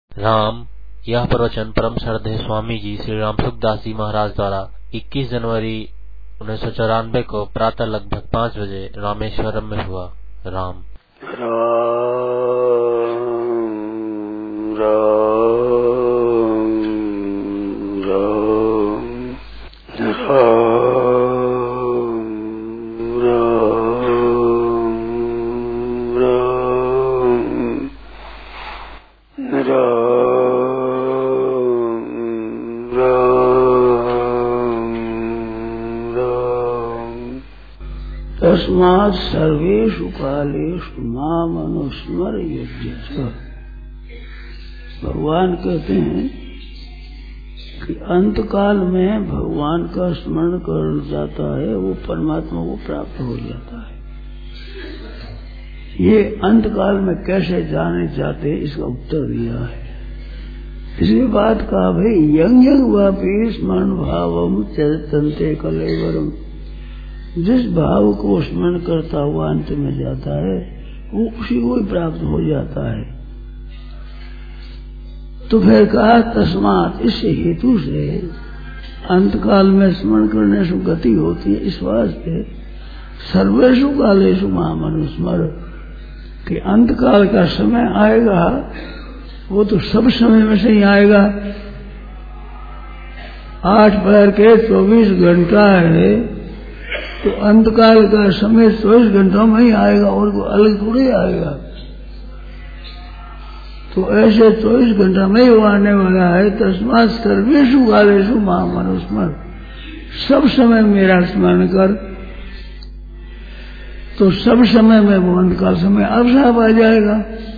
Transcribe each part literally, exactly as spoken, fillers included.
राम। यह प्रवचन परम श्रद्धेय स्वामी जी श्री राम सुखदास जी महाराज द्वारा इक्कीस जनवरी उन्नीस सौ चौरानवे को प्रातः लगभग पाँच बजे रामेश्वरम में हुआ। राम राम तस्मात् सर्वेषु कालेषु माम अनुस्मर युध्यस्व। भगवान कहते हैं कि अंत काल में भगवान का स्मरण कर जाता है वो परमात्मा को प्राप्त हो जाता है। ये अंत काल में कैसे जाने जाते इसका उत्तर दिया है। इसके बाद कहा भाई यंग यंग वापी स्मरण भावम चरतंते कलेवरम। जिस भाव को स्मरण करता हुआ अंत में जाता है वो उसी को ही प्राप्त हो जाता है। तो फिर कहा तस्मात्, इस हेतु से अंत काल में स्मरण करने से गति होती है। इस वास्ते सर्वेषु कालेषु माम अनुस्मर कि अंत काल का समय आएगा वो तो सब समय में से ही आएगा। आठ पैर के चौबीस घंटा है तो अंतकाल का समय चौबीस घंटों में ही आएगा और कोई अलग थोड़ी आएगा। तो ऐसे चौबीस घंटा में ही आने वाला है। तस्मात् सर्वेषु कालेषु माम अनुस्मर, सब समय मेरा स्मरण कर। तो सब समय में वो अंतकाल समय अब साफ आ जाएगा।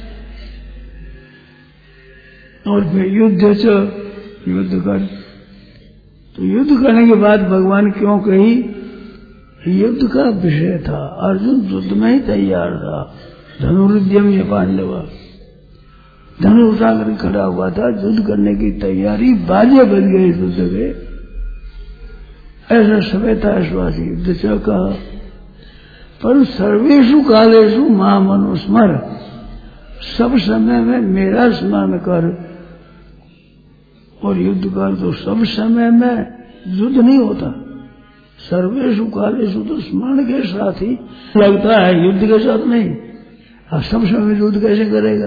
और फिर युद्ध च युद्ध कर। तो युद्ध करने के बाद भगवान क्यों कही? युद्ध का विषय था, अर्जुन युद्ध में ही तैयार था। धनुर्विद्यम ये पांडव धनु उठाकर खड़ा हुआ था, युद्ध करने की तैयारी, बाजे बज गए युद्ध के। ऐसा समय था आश्वासी युद्ध च कहा। पर सर्वेषु कालेषु माम अनुस्मर, सब समय में मेरा स्मरण कर। और युद्ध कर तो सब समय में युद्ध नहीं होता। सर्वेषु कालेषु तो स्मरण के साथ ही लगता है, युद्ध के साथ नहीं। अब सब समय युद्ध कैसे करेगा?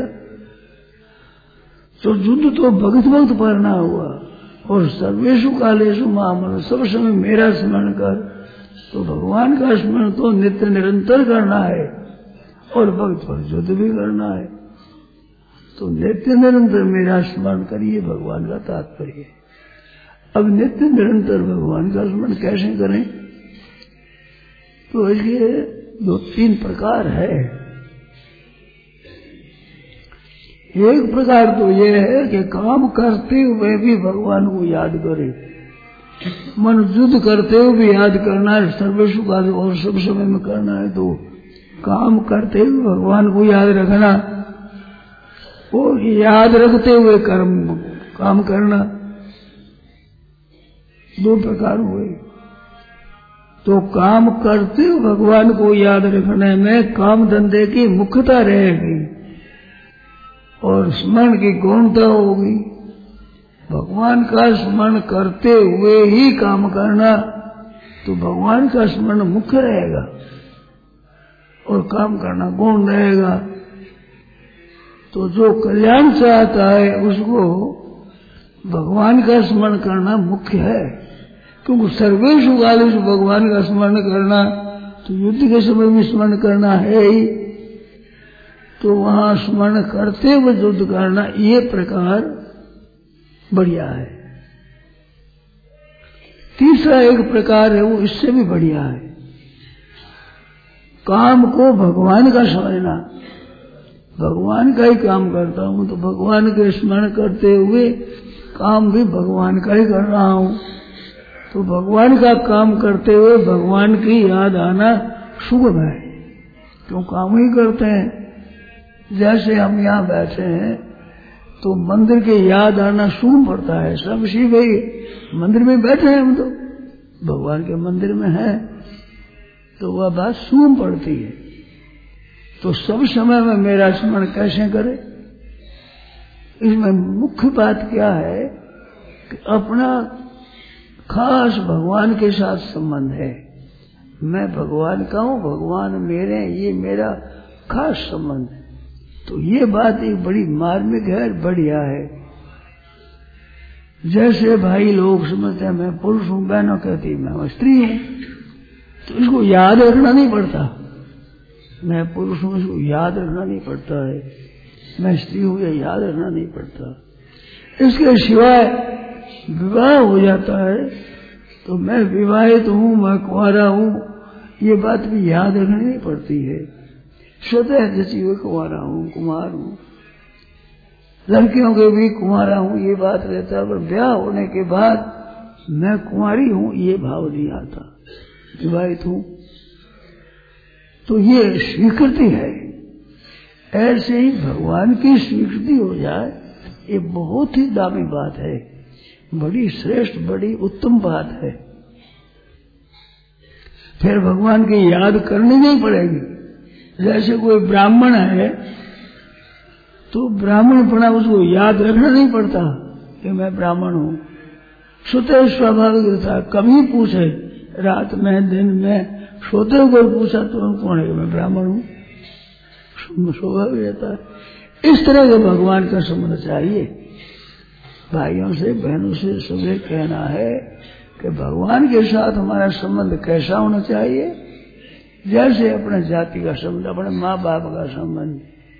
तो युद्ध तो भक्त भक्त करना हुआ। और सर्वेषु कालेषु माम, सब समय मेरा स्मरण कर। तो भगवान का स्मरण तो नित्य निरंतर करना है और भक्त पर युद्ध भी करना है। तो नित्य निरंतर मेरा स्मरण करिए, भगवान का तात्पर्य। अब नित्य निरंतर भगवान का स्मरण कैसे करें? तो इसके दो तीन प्रकार है। एक प्रकार तो ये है कि काम करते हुए भी भगवान को याद करे। मन युद्ध करते हुए भी याद करना है, सर्वेषु काल और सब समय में करना है। तो काम करते हुए भगवान को याद रखना और याद रखते हुए कर्म काम करना, दो प्रकार हुए। तो काम करते हुए भगवान को याद रखने में काम धंधे की मुख्यता रहेगी और स्मरण की गौणता होगी। भगवान का स्मरण करते हुए ही काम करना, तो भगवान का स्मरण मुख्य रहेगा और काम करना गौण रहेगा। तो जो कल्याण चाहता है उसको भगवान का स्मरण करना मुख्य है। क्योंकि सर्वेषु कालेषु भगवान का स्मरण करना तो युद्ध के समय में स्मरण करना है ही। तो वहां स्मरण करते हुए युद्ध करना, ये प्रकार बढ़िया है। तीसरा एक प्रकार है वो इससे भी बढ़िया है। काम को भगवान का समझना, भगवान का ही काम करता हूं तो भगवान के स्मरण करते हुए काम भी भगवान का ही कर रहा हूं। तो भगवान का काम करते हुए भगवान की याद आना शुभ है, क्यों काम ही करते हैं। जैसे हम यहाँ बैठे हैं तो मंदिर की याद आना शुभ पड़ता है। सब शिव भाई मंदिर में बैठे हैं, हम तो भगवान के मंदिर में हैं, तो वह बात शुभ पड़ती है। तो सब समय में मेरा स्मरण कैसे करे? इसमें मुख्य बात क्या है कि अपना खास भगवान के साथ संबंध है। मैं भगवान का हूँ, भगवान मेरे, ये मेरा खास संबंध है। तो ये बात एक बड़ी मार्मिक है, बढ़िया है। जैसे भाई लोग समझते हैं मैं पुरुष हूँ, बहनों कहती मैं स्त्री हूँ, तो इसको याद रखना नहीं पड़ता। मैं पुरुष हूँ इसको याद रखना नहीं पड़ता है, मैं स्त्री हूँ ये याद रखना नहीं पड़ता। इसके सिवाय विवाह हो जाता है तो मैं विवाहित हूँ, मैं कुंवारा हूँ, ये बात भी याद रखनी नहीं पड़ती है। स्वतः जैसी हुई कुंवारा हूँ, कुमार हूँ। लड़कियों के भी कुंवारा हूँ ये बात रहता है, पर ब्याह होने के बाद मैं कुंवारी हूँ ये भाव नहीं आता, विवाहित हूँ। तो ये स्वीकृति है। ऐसे ही भगवान की स्वीकृति हो जाए, ये बहुत ही दामी बात है, बड़ी श्रेष्ठ, बड़ी उत्तम बात है। फिर भगवान की याद करनी नहीं पड़ेगी। जैसे कोई ब्राह्मण है तो ब्राह्मण पड़ा उसको याद रखना नहीं पड़ता कि मैं ब्राह्मण हूँ, स्वतः स्वाभाविक था। कभी पूछे रात में दिन में सोते को पूछा तो कौन है मैं ब्राह्मण हूँ, स्वाभाविक रहता है। इस तरह के भगवान का संबंध चाहिए। भाइयों से बहनों से सभी कहना है कि भगवान के साथ हमारा संबंध कैसा होना चाहिए, जैसे अपने जाति का संबंध, अपने माँ बाप का संबंध।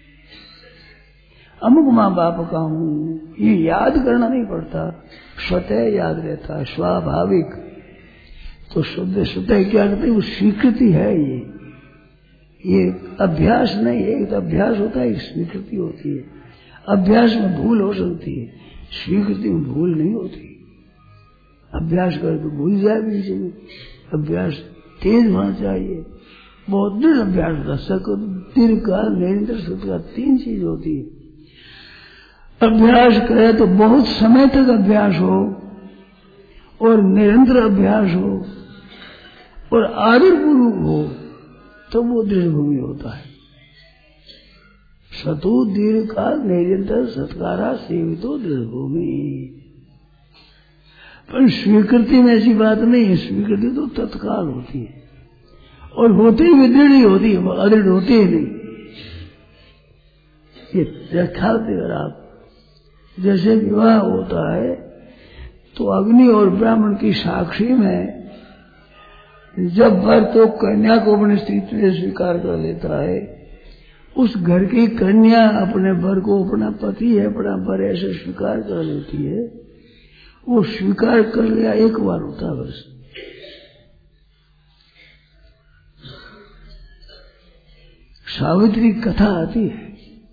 अमुक माँ बाप का हूँ ये याद करना नहीं पड़ता, स्वतः याद रहता है, स्वाभाविक। तो शुद्ध स्वतः क्या कहते हैं, वो स्वीकृति है। ये ये अभ्यास नहीं है, एक अभ्यास होता है, एक स्वीकृति होती है। अभ्यास में भूल हो सकती है, स्वीकृति में भूल नहीं होती। अभ्यास कर तो भूल जाए बीच में। अभ्यास तेज होना चाहिए, बहुत दृढ़ अभ्यास होता है। सक दीर्घकाल निरंतर सत्कार तीन चीज होती है। अभ्यास करे तो बहुत समय तक अभ्यास हो, और निरंतर अभ्यास हो, और आदरपूर्वक हो, तो वो दृढ़ भूमि होता है। सतु दीर्घकाल निरंतर सत्कारा सेवितो दृढ़ भूमि। पर स्वीकृति में ऐसी बात नहीं है, स्वीकृति तो तत्काल होती है, और होती भी दृढ़ ही होती है, अदृढ़ होती ही नहीं। ये ख्याल देकर आप, जैसे विवाह होता है तो अग्नि और ब्राह्मण की साक्षी में जब वर तो कन्या को अपने स्त्रीत्व से स्वीकार कर लेता है, उस घर की कन्या अपने वर को अपना पति है, अपना वर ऐसे स्वीकार कर लेती है। वो स्वीकार कर लिया एक बार होता है बस। सावित्री कथा आती है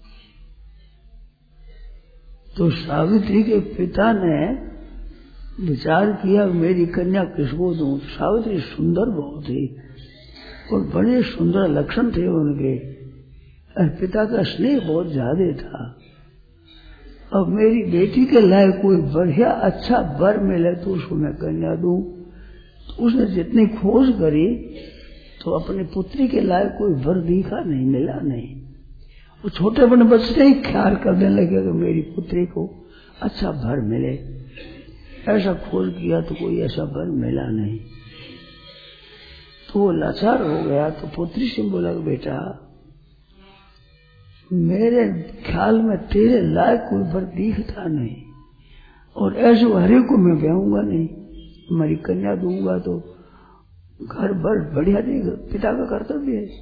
तो सावित्री के पिता ने विचार किया मेरी कन्या किसको दूं। सावित्री सुंदर बहुत थी और बड़े सुंदर लक्षण थे उनके, और पिता का स्नेह बहुत ज्यादा था। अब मेरी बेटी के लायक कोई बढ़िया अच्छा वर मिले तो उसको मैं कन्या दूं। तो उसने जितनी खोज करी तो अपनी पुत्री के लायक कोई वर दिखा नहीं, मिला नहीं। वो छोटे बड़े बच्चे ही ख्याल करने लगे कि मेरी पुत्री को अच्छा वर मिले। ऐसा खोज किया तो कोई ऐसा वर मिला नहीं। तो वो लाचार हो गया। तो पुत्री से बोला बेटा मेरे ख्याल में तेरे लायक कोई वर दिखता नहीं, और ऐसे हरे को मैं ब्याहूंगा नहीं, हमारी कन्या दूंगा तो घर भर बढ़िया देगा, पिता का कर्तव्य है।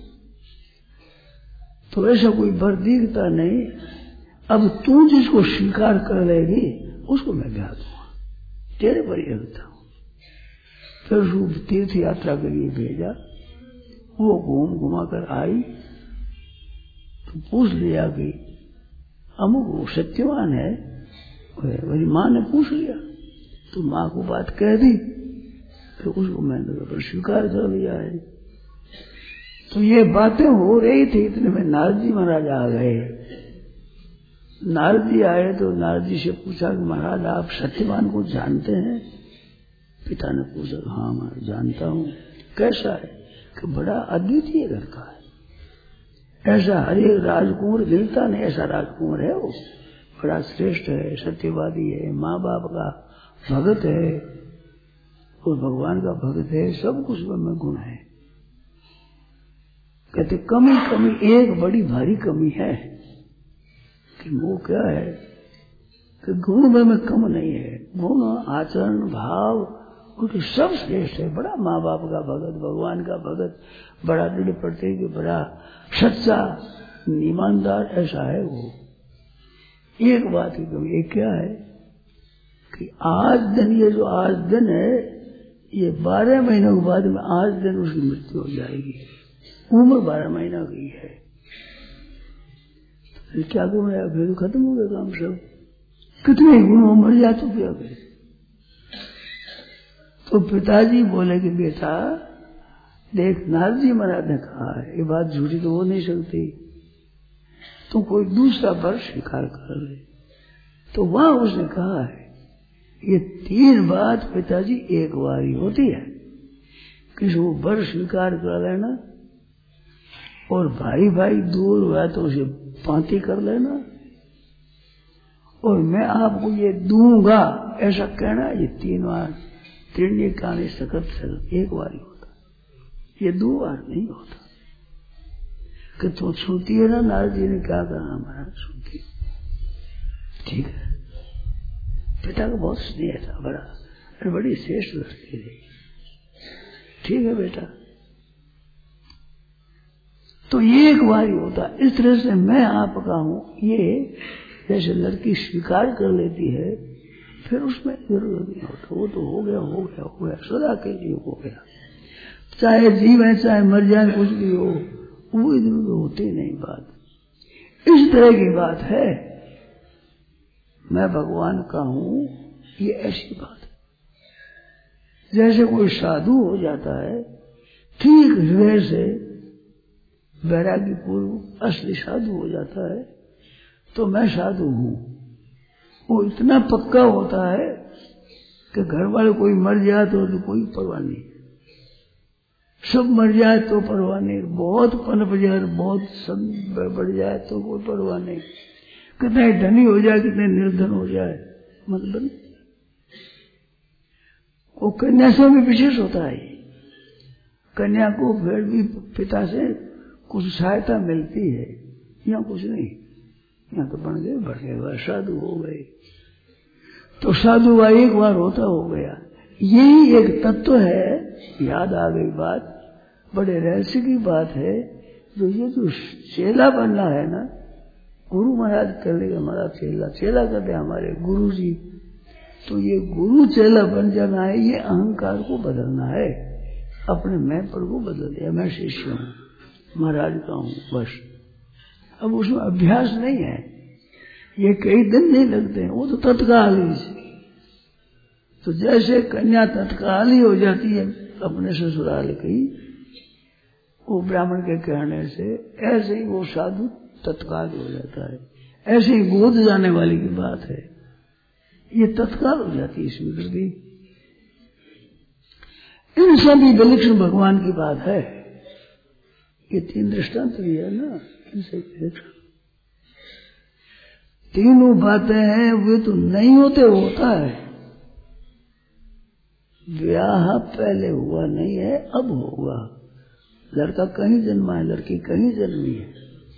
तो ऐसा कोई वर दिखता नहीं। अब तू जिसको स्वीकार कर लेगी उसको मैं ब्याह दूंगा, तेरे पर ही रखता हूं। फिर उसको तीर्थ यात्रा के लिए भेजा। वो घूम घुमा कर आई तो पूछ लिया कि अमुक वो सत्यवान है। मेरी माँ ने पूछ लिया तो माँ को बात कह दी, तो उसको मैंने स्वीकार कर लिया है। तो ये बातें हो रही थी, इतने में नारद जी महाराज आ गए। नारद जी आए तो नारद जी से पूछा कि महाराज आप सत्यवान को जानते हैं? पिता ने पूछा हाँ मैं जानता हूँ। कैसा है? कि बड़ा अद्वितीय घर का है, ऐसा हर एक राजकुमार मिलता नहीं, ऐसा राजकुमार है वो, बड़ा श्रेष्ठ है, सत्यवादी है, माँ बाप का भगत है और भगवान का भगत है, सब कुछ में गुण है। कहते कमी कमी एक बड़ी भारी कमी है कि वो क्या है कि गुण में, में कम नहीं है। गुण आचरण भाव उनके सब श्रेष्ठ है। बड़ा माँ बाप का भगत, भगवान का भगत, बड़ा दृढ़ प्रत्यय, बड़ा सच्चा ईमानदार, ऐसा है वो। एक बात की कमी ये क्या है कि आज दिन, ये जो आज दिन है, ये बारह महीनों के बाद में आज दिन उसकी मृत्यु हो जाएगी। उम्र बारह महीना की है, फिर क्या गुण है? फिर खत्म हो गया काम सब। कितने गुण हो, मर जाए तो क्या करे? तो पिताजी बोले कि बेटा देख, नारद जी महाराज ने कहा है, ये बात झूठी तो हो नहीं सकती, तो कोई दूसरा वर स्वीकार कर ले। तो वहां उसने कहा है ये तीन बात पिताजी एक बार ही होती है, किसी को वर स्वीकार कर लेना, और भाई भाई दूर हुआ तो उसे पांति कर लेना, और मैं आपको ये दूंगा ऐसा कहना, ये तीन बार त्रिण्य कानी सकत सकत एक बार ही होता, ये दो बार नहीं होता। कि तो सुनती है ना, नारद जी ने क्या कहा महाराज, सुनती ठीक है। पिता का बहुत स्नेह था, बड़ा और बड़ी श्रेष्ठ लड़की थी। ठीक है बेटा, तो ये एक बार ही होता। इस तरह से मैं आपका हूं, ये जैसे लड़की स्वीकार कर लेती है, फिर उसमें जरूरत नहीं होता, वो तो हो गया हो गया हो गया सदा के लिए हो गया, चाहे जीव है चाहे मर जाए, कुछ भी हो, वो इधर उधर होती नहीं बात। इस तरह की बात है, मैं भगवान का हूं, ये ऐसी बात है। जैसे कोई साधु हो जाता है, ठीक हृदय से वैराग्य पूर्व असली साधु हो जाता है, तो मैं साधु हूं, वो इतना पक्का होता है कि घर वाले कोई मर जाए तो, तो कोई परवाह नहीं, सब मर जाए तो परवाह नहीं, बहुत पनप जाए, बहुत सब बढ़ जाए तो कोई परवाह नहीं, कितने धनी हो जाए, कितने निर्धन हो जाए, मतलब वो कन्या से भी विशेष होता है। कन्या को फिर भी पिता से कुछ सहायता मिलती है, यहाँ कुछ नहीं, यहाँ तो बन गए बढ़ गए, साधु हो गए, तो साधु हुआ एक बार होता हो गया। यही एक तत्व है, याद आ गई बात, बड़े रहस्य की बात है। जो ये जो चेला बनना है ना, गुरु महाराज कर लेगा हमारा चेला, चेला करते हमारे गुरु जी, तो ये गुरु चेला बन जाना है, ये अहंकार को बदलना है, अपने मैं पर को बदल दिया, मैं शिष्य हूँ, महाराज का हूँ, बस। अब उसमें अभ्यास नहीं है, ये कई दिन नहीं लगते हैं, वो तो तत्काल ही से। तो जैसे कन्या तत्काल ही हो जाती है अपने ससुराल की, वो ब्राह्मण के कहने से, ऐसे ही वो साधु तत्काल हो जाता है। ऐसे ही गोद जाने वाली की बात है, ये तत्काल हो जाती है स्वीकृति। इन सभी विलक्षण भगवान की बात है। ये तीन दृष्टांत भी है ना, इनसे विलक्षण तीनों बातें हैं, वे तो नहीं होते, होता है। ब्याह पहले हुआ नहीं है, अब होगा। लड़का कहीं जन्मा है, लड़की कहीं जन्मी है।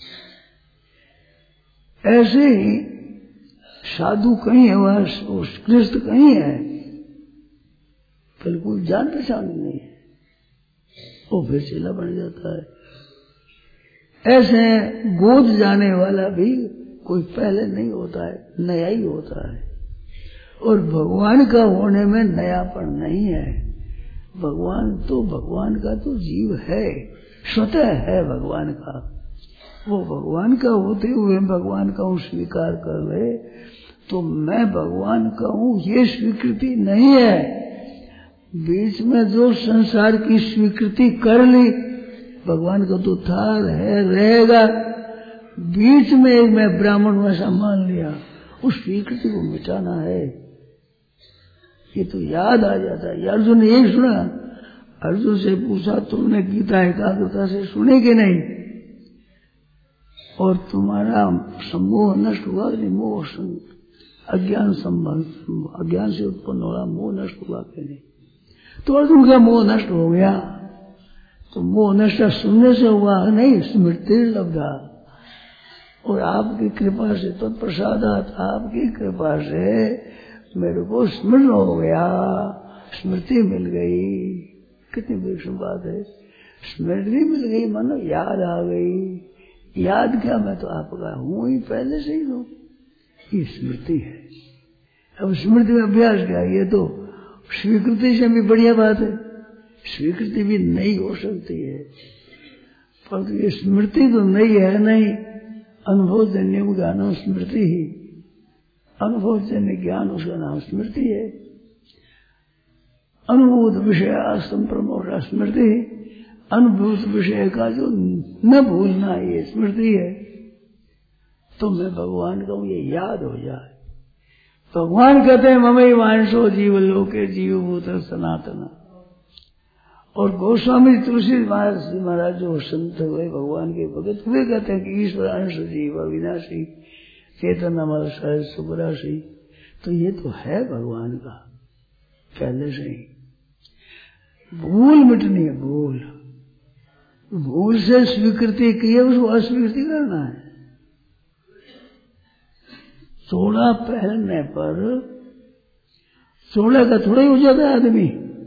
ऐसे ही साधु कहीं है, वह कृष्ण कहीं है, बिल्कुल जान पहचान नहीं है, वो फिर चेला बन जाता है। ऐसे गोद जाने वाला भी कोई पहले नहीं होता है, नया ही होता है। और भगवान का होने में नयापन नहीं है। भगवान तो भगवान का तो जीव है, स्वतः है भगवान का। वो भगवान का होते हुए भगवान का हूँ स्वीकार कर ले, तो मैं भगवान का हूँ ये स्वीकृति नहीं है। बीच में जो संसार की स्वीकृति कर ली, भगवान का तो था, है, रहेगा। बीच में एक मैं ब्राह्मण वैसा मान लिया, उस स्वीकृति को मिटाना है। ये तो याद आ जाता है। अर्जुन ने यही सुना, अर्जुन से पूछा तुमने गीता एकाग्रता से सुनी कि नहीं, और तुम्हारा समूह नष्ट हुआ नहीं, मोह अज्ञान संबंध अज्ञान से उत्पन्न हो रहा मोह नष्ट हुआ कि नहीं? तो अर्जुन का मोह नष्ट हो गया, तो मोह नष्ट सुनने से हुआ नहीं, स्मृति लब्धा। और आपकी कृपा से तो प्रसादात, आपकी कृपा से मेरे को स्मरण हो गया, स्मृति मिल गई। कितनी विलक्षण बात है, स्मृति मिल गई, मानो याद आ गई। याद क्या, मैं तो आपका हूं ही पहले से ही हूं, ये स्मृति है। अब स्मृति में अभ्यास क्या, ये तो स्वीकृति से भी बढ़िया बात है, स्वीकृति भी नहीं हो सकती है, पर तो ये स्मृति तो नहीं है नहीं, अनुभव जन्य ज्ञान स्मृति ही, अनुभव जन्य ज्ञान उसका नाम स्मृति है। अनुभूत विषय संप्रमोद स्मृति, अनुभूत विषय का जो न भूलना ये स्मृति है। तो मैं भगवान का हूं ये याद हो जाए। भगवान कहते हैं ममई वांशो जीव लोके जीवभूत सनातन। और गोस्वामी तुलसी महाराज महाराज जो संत हुए भगवान के भगत हुए कहते हैं कि ईश्वर अंश जीव अविनाशी चेतन अमर सहज सुपराशी। तो ये तो है भगवान का पहले से ही। भूल मिटनी है, भूल भूल से स्वीकृति की है, उसको अस्वीकृति करना है। चोला पहनने पर चोले का थोड़ा ही हो जाता है आदमी,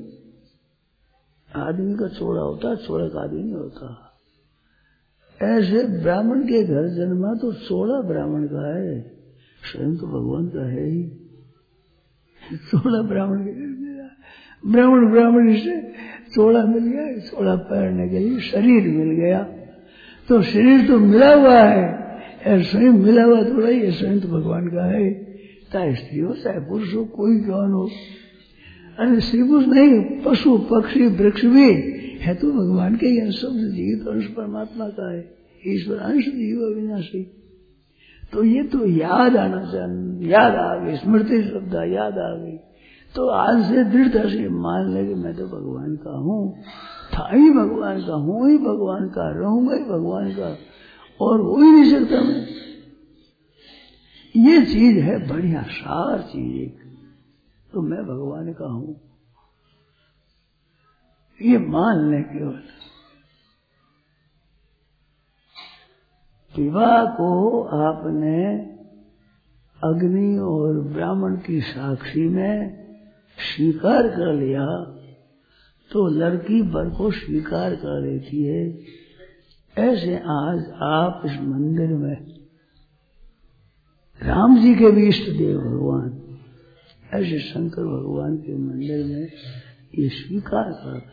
आदमी का चोला होता है, चोले का आदमी नहीं होता। ऐसे ब्राह्मण के घर जन्मा तो चोला ब्राह्मण का है, स्वयं तो भगवान का है ही। चोला ब्राह्मण के घर मिला, ब्राह्मण ब्राह्मणी से चोला मिल गया, चोला पहनने के लिए शरीर मिल गया। तो शरीर तो मिला हुआ है, स्वयं मिला हुआ थोड़ा ही, स्वयं तो भगवान का है। चाहे स्त्री हो चाहे पुरुष हो, कोई कौन हो, अरे स्त्री पुरुष नहीं, पशु पक्षी वृक्ष भी है तो भगवान के ही, सब जीव तो अंश परमात्मा का है, ईश्वर अंश जीव अविनाशी। तो ये तो याद आना चाहिए, याद आ गई, स्मृति शब्द याद आ गई। तो आज से दृढ़ता से मान ले कि मैं तो भगवान का हूँ, था ही भगवान का, हूँ ही भगवान का, रहूंगा ही भगवान का, और हो ही नहीं सकता मैं। ये चीज है बढ़िया सार चीज एक, तो मैं भगवान का हूं, ये मान ले केवल। विवाह को आपने अग्नि और ब्राह्मण की साक्षी में स्वीकार कर लिया, तो लड़की वर को स्वीकार कर लेती है। ऐसे आज आप इस मंदिर में राम जी के भी इष्ट देव भगवान, ऐसे शंकर भगवान के मंदिर में ये स्वीकार कर रहे।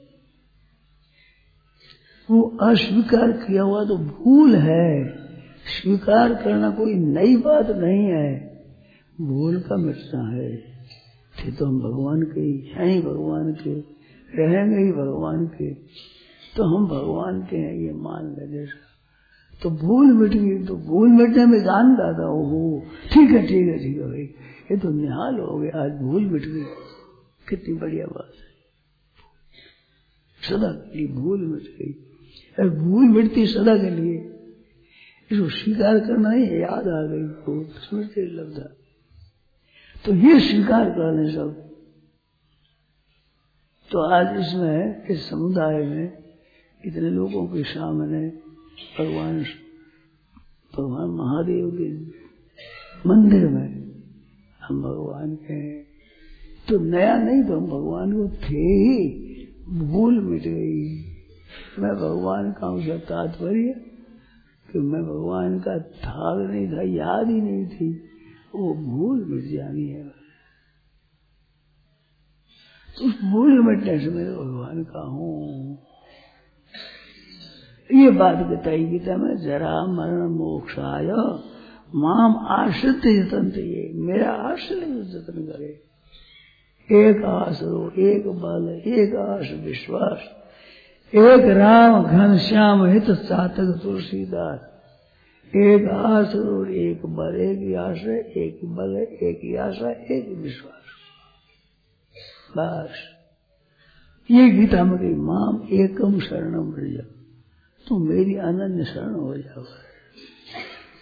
वो अस्वीकार किया हुआ तो भूल है, स्वीकार करना कोई नई बात नहीं है, भूल का मिटना है। थे तो हम भगवान के ही हैं, ही भगवान के रहेंगे, ही भगवान के, तो हम भगवान के हैं ये मान ले। जैसा तो भूल मिट गई, तो भूल मिटने में जान दादा हो, ठीक है ठीक है ठीक है भाई, ये तो निहाल हो गया, आज भूल मिट गई, कितनी बढ़िया बात है। सदा के लिए भूल मिट गई, अरे भूल मिटती सदा के लिए, इसको स्वीकार करना ही याद आ गई, भूल स्मृति लब्धा। तो ये स्वीकार कर लें सब। तो आज इसमें इस समुदाय में इतने लोगों के सामने भगवान भगवान महादेव के मंदिर में हम भगवान के हैं, तो नया नहीं, तो हम भगवान को थे ही, भूल मिट गई। मैं भगवान का उसका तात्पर्य कि मैं भगवान का था नहीं था, याद ही नहीं थी, वो भूल मिट जानी है। तो उस भूल मिटने से मैं भगवान का हूँ। ये बात बताई गीता में, जरा मरण मोक्षाय माम आश्रित जतन, ये मेरा आश्रय जतन करे। एक आसरो एक बल एक आश विश्वास, एक राम घन श्याम हित चातक तुलसीदास। एक आसरो एक बल एक आश्रय, एक बल एक आशा एक विश्वास। बस ये गीता में कही, माम एकम शरणम व्रज, तू मेरी अनन्य शरण हो जाओ।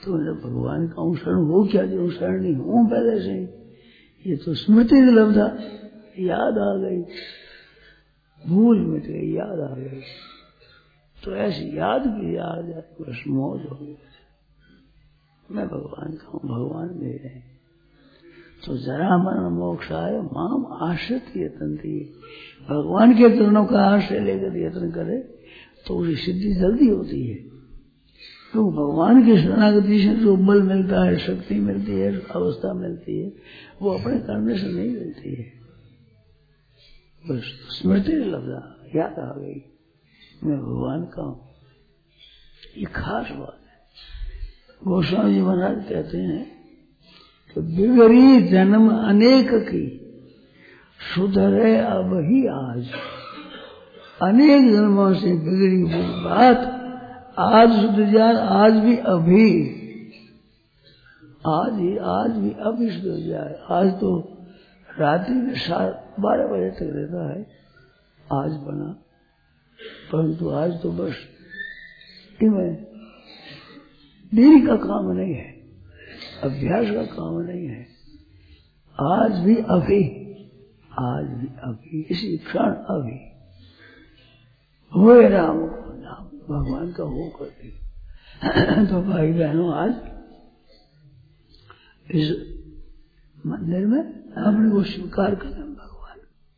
तो मेरा भगवान का अनुसरण हो क्या, जो अनुसरण नहीं हूं पहले से। ये तो स्मृति लब्धा, याद आ गई, भूल मिट गई, याद आ गई। तो ऐसी याद भी आ जाए, बस मौज हो गई। मैं भगवान का हूँ, भगवान मेरे हैं। तो जरा मन मोक्ष आए माम आश्रित यत्न दिए, भगवान के चरणों का आश्रय लेकर यत्न करे तो उसकी सिद्धि जल्दी होती है। तो भगवान की शरणागति से जो बल मिलता है, शक्ति मिलती है, अवस्था मिलती है, वो अपने करने से नहीं मिलती है। बस स्मृति लगा, याद आ गई, मैं भगवान का हूं। ये खास बात है। गोस्वामी जी महाराज कहते हैं कि बिगड़ी जन्म अनेक की, सुधरे अब ही आज। अनेक जन्मों से बिगड़ी हुई बात आज सुधर जाए, आज भी अभी, आज ही आज भी अभी सुधर जाए। आज तो रात्रि में सात बारह बजे तक रहता है, आज बना, परंतु आज तो बस इनमें देरी का काम नहीं है, अभ्यास का काम नहीं है। आज भी अभी, आज भी अभी, इसी क्षण अभी हुए राम को नाम, भगवान का हो करती। तो भाई बहनों, आज इस मंदिर में अपने को स्वीकार करें भगवान,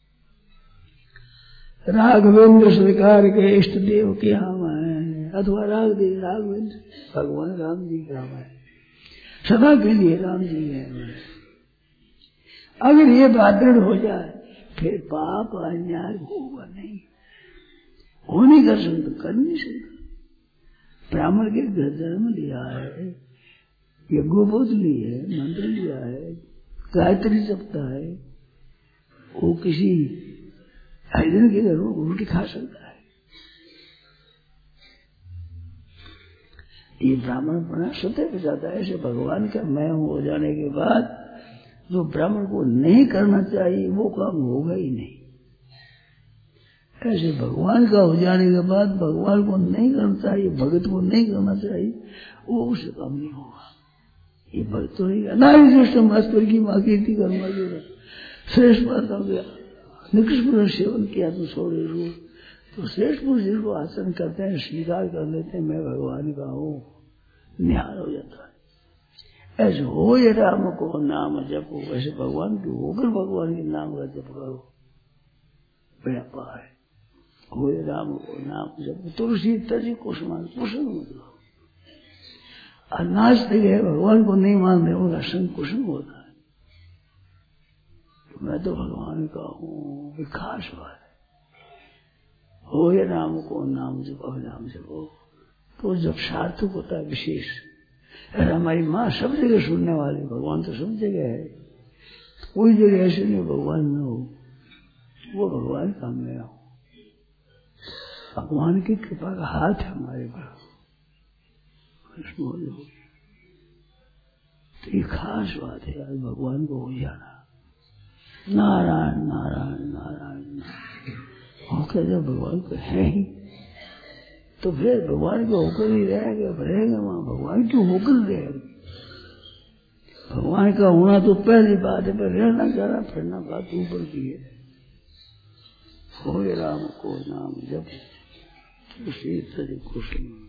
राघवेंद्र सरकार के इष्ट देव के हम हैं, अथवा राघदेव राघवेंद्र भगवान राम जी के हम हैं, सदा के लिए राम जी हैं। अगर ये बात दृढ़ हो जाए फिर पाप अन्याय होगा नहीं, हो नहीं कर सकता, कर नहीं सकता। ब्राह्मण के घर जन्म लिया है, यज्ञोपवीत ली है, मंत्र लिया है, गायत्री जपता है, वो किसी हरिजन के घर में रोटी खा सकता है। ये ब्राह्मण बना सत्य पे जाता है। ऐसे भगवान का मैं हूं हो जाने के बाद जो ब्राह्मण को नहीं करना चाहिए वो काम होगा ही नहीं। ऐसे भगवान का हो जाने के बाद भगवान को नहीं करना चाहिए, भगत को नहीं करना चाहिए, वो उससे काम नहीं होगा। ये भक्त तो नहीं करना, श्रेष्ठ मास्टर की माँ कीर्ति कर्मा जो श्रेष्ठ बात हो गया, निकृष्ट पुरुष सेवन किया तो छोड़े रो। तो श्रेष्ठ पुरुष जिसको आचरण करते हैं, स्वीकार कर लेते हैं मैं भगवान का हूँ, निहार हो जाता है। ऐसे हो ये राम को नाम जपो, वैसे भगवान की होकर भगवान के नाम का जप करो, बेड़ा पार है। हो ये राम को नाम जपो, तुलसी तजी कुसुमान कुसुम मतलब अनाज है, भगवान को नहीं मानते उनका संग कुसुम होता है। तो मैं तो भगवान का हूँ, खास बात है। हो ये राम को नाम जपो, नाम जपो, तो जब सार्थक होता है विशेष। अरे हमारी माँ सब जगह सुनने वाली, भगवान तो सब जगह है, कोई जगह ऐसे नहीं भगवान न हो, वो भगवान का मैं हूं। भगवान की कृपा का हाथ है हमारे पर, तो ये खास बात है यार, भगवान को हो जाना। नारायण नारायण नारायण होकर जब भगवान को है ही, तो फिर भगवान के होकर ही रहेगा, रहेगा वहां भगवान क्यों होकर रहेगा। भगवान का होना तो पहली बात है, पर रहना जाना फिरना बात ऊपर की है। हो राम को नाम जब उसी तरह खुश